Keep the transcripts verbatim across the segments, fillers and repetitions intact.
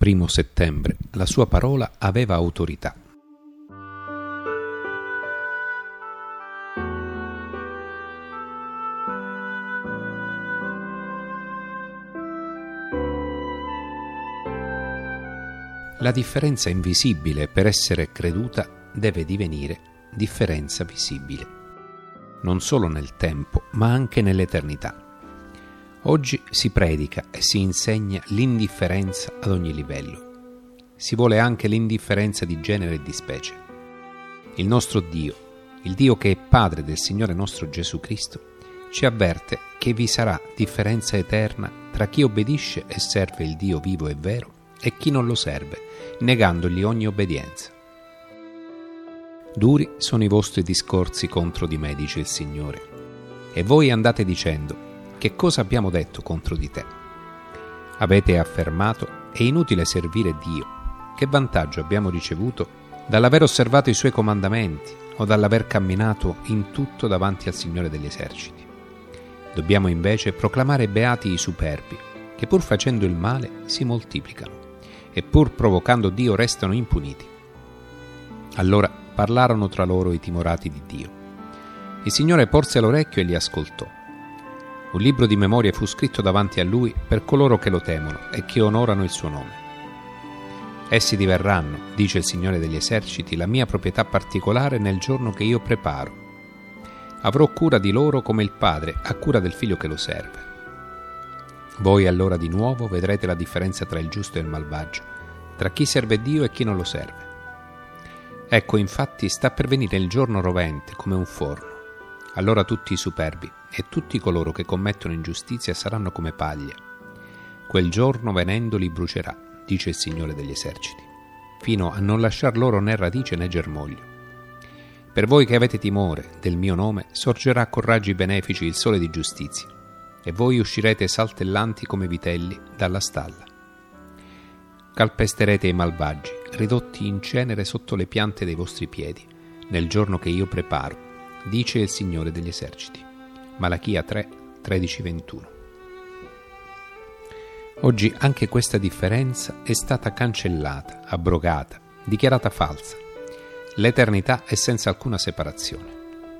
Primo settembre, la sua parola aveva autorità. La differenza invisibile per essere creduta deve divenire differenza visibile, non solo nel tempo, ma anche nell'eternità. Oggi si predica e si insegna l'indifferenza ad ogni livello. Si vuole anche l'indifferenza di genere e di specie. Il nostro Dio, il Dio che è Padre del Signore nostro Gesù Cristo, ci avverte che vi sarà differenza eterna tra chi obbedisce e serve il Dio vivo e vero e chi non lo serve, negandogli ogni obbedienza. Duri sono i vostri discorsi contro di me, dice il Signore, e voi andate dicendo: che cosa abbiamo detto contro di te? Avete affermato: è inutile servire Dio. Che vantaggio abbiamo ricevuto dall'aver osservato i suoi comandamenti o dall'aver camminato in tutto davanti al Signore degli eserciti? Dobbiamo invece proclamare beati i superbi, che pur facendo il male si moltiplicano e pur provocando Dio restano impuniti. Allora parlarono tra loro i timorati di Dio. Il Signore porse l'orecchio e li ascoltò. Un libro di memorie fu scritto davanti a lui per coloro che lo temono e che onorano il suo nome. Essi diverranno, dice il Signore degli eserciti, la mia proprietà particolare nel giorno che io preparo. Avrò cura di loro come il padre ha cura del figlio che lo serve. Voi allora di nuovo vedrete la differenza tra il giusto e il malvagio, tra chi serve Dio e chi non lo serve. Ecco, infatti, sta per venire il giorno rovente come un forno. Allora tutti i superbi e tutti coloro che commettono ingiustizia saranno come paglia. Quel giorno venendo li brucerà, dice il Signore degli eserciti, fino a non lasciar loro né radice né germoglio. Per voi che avete timore del mio nome, sorgerà con raggi benefici il sole di giustizia, e voi uscirete saltellanti come vitelli dalla stalla. Calpesterete i malvagi, ridotti in cenere sotto le piante dei vostri piedi, nel giorno che io preparo, dice il Signore degli eserciti. Malachia tre, tredici ventuno. Oggi anche questa differenza è stata cancellata, abrogata, dichiarata falsa. L'eternità è senza alcuna separazione.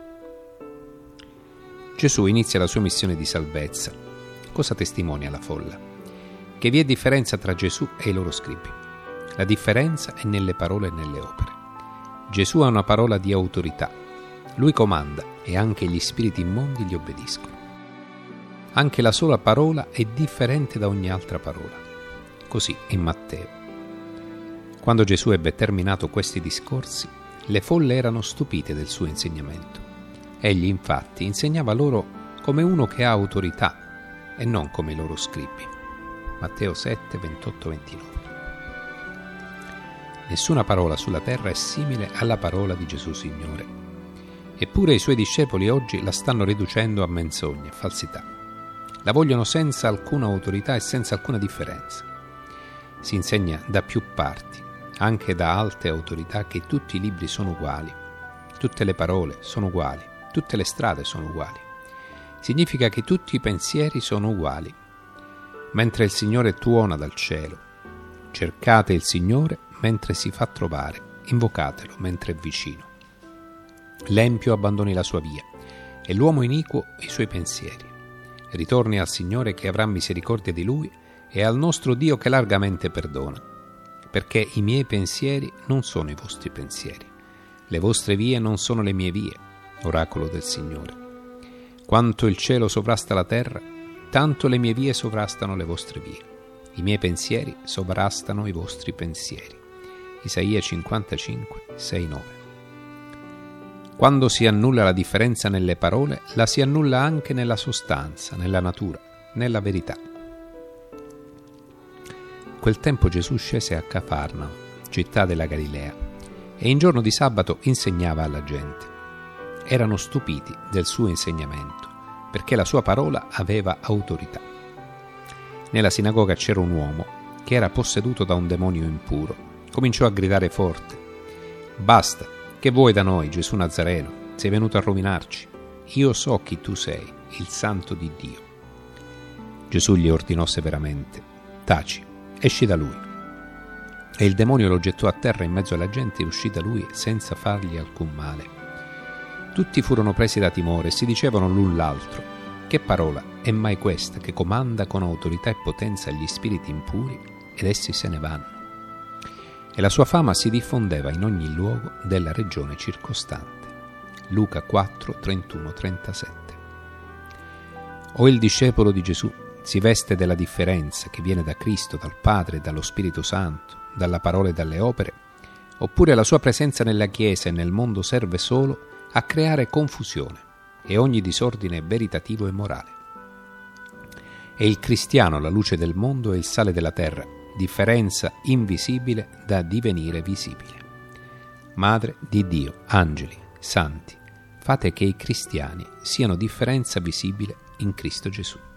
Gesù inizia la sua missione di salvezza. Cosa testimonia la folla? Che vi è differenza tra Gesù e i loro scribi. La differenza è nelle parole e nelle opere. Gesù ha una parola di autorità. Lui comanda e anche gli spiriti immondi gli obbediscono. Anche la sola parola è differente da ogni altra parola. Così in Matteo. Quando Gesù ebbe terminato questi discorsi, le folle erano stupite del suo insegnamento. Egli infatti insegnava loro come uno che ha autorità e non come i loro scribi. Matteo sette, ventotto ventinove. Nessuna parola sulla terra è simile alla parola di Gesù Signore. Eppure i suoi discepoli oggi la stanno riducendo a menzogne e falsità. La vogliono senza alcuna autorità e senza alcuna differenza. Si insegna da più parti, anche da alte autorità, che tutti i libri sono uguali, tutte le parole sono uguali, tutte le strade sono uguali. Significa che tutti i pensieri sono uguali. Mentre il Signore tuona dal cielo, cercate il Signore mentre si fa trovare, invocatelo mentre è vicino. L'empio abbandoni la sua via e l'uomo iniquo i suoi pensieri. Ritorni al Signore che avrà misericordia di lui e al nostro Dio che largamente perdona, perché i miei pensieri non sono i vostri pensieri, le vostre vie non sono le mie vie, oracolo del Signore. Quanto il cielo sovrasta la terra, tanto le mie vie sovrastano le vostre vie, i miei pensieri sovrastano i vostri pensieri. Isaia cinquantacinque, sei nove. Quando si annulla la differenza nelle parole, la si annulla anche nella sostanza, nella natura, nella verità. Quel tempo Gesù scese a Cafarnao, città della Galilea, e in giorno di sabato insegnava alla gente. Erano stupiti del suo insegnamento, perché la sua parola aveva autorità. Nella sinagoga c'era un uomo che era posseduto da un demonio impuro. Cominciò a gridare forte: «Basta! Che vuoi da noi, Gesù Nazareno? Sei venuto a rovinarci? Io so chi tu sei, il Santo di Dio». Gesù gli ordinò severamente: «Taci, esci da lui». E il demonio lo gettò a terra in mezzo alla gente e uscì da lui senza fargli alcun male. Tutti furono presi da timore e si dicevano l'un l'altro: che parola è mai questa che comanda con autorità e potenza gli spiriti impuri ed essi se ne vanno? E la sua fama si diffondeva in ogni luogo della regione circostante. Luca quattro, trentuno trentasette. O il discepolo di Gesù si veste della differenza che viene da Cristo, dal Padre e dallo Spirito Santo, dalla parola e dalle opere, oppure la sua presenza nella Chiesa e nel mondo serve solo a creare confusione e ogni disordine veritativo e morale. È il cristiano la luce del mondo e il sale della terra, differenza invisibile da divenire visibile. Madre di Dio, angeli, santi, fate che i cristiani siano differenza visibile in Cristo Gesù.